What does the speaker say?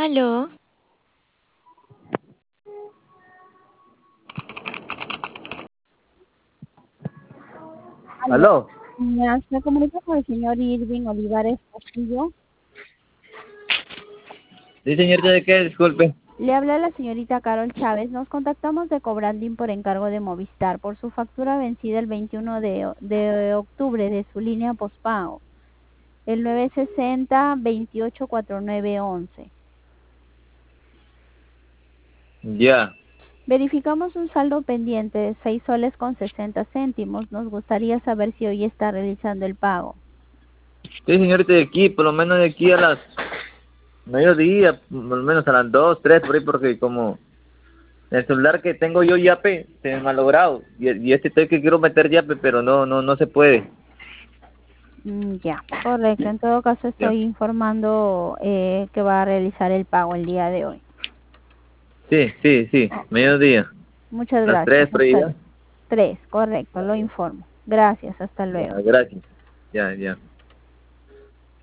Aló, Aló, ¿Aló? me comunico con el señor Irving Olivares Castillo. Sí, señorita, ¿de qué? Disculpe. Le habla la señorita Carol Chávez. Nos contactamos de Cobranding por encargo de Movistar por su factura vencida el 21 de octubre de su línea postpago, el 960-284911. Ya. Verificamos un saldo pendiente de 6 soles con 60 céntimos. Nos gustaría saber si hoy está realizando el pago. Sí, señorita, de aquí, por lo menos de aquí a las mediodía, por lo menos a las 2, 3, por ahí, porque como el celular que tengo yo Yape se me ha malogrado y este estoy que quiero meter Yape, pero no se puede. Ya, correcto. En todo caso, Ya. estoy informando que va a realizar el pago el día de hoy. Sí, Ok, mediodía. muchas Las gracias. 3 por ahí Hasta ya. luego. 3, correcto, lo informo. Gracias, hasta Ya, luego. gracias. Ya.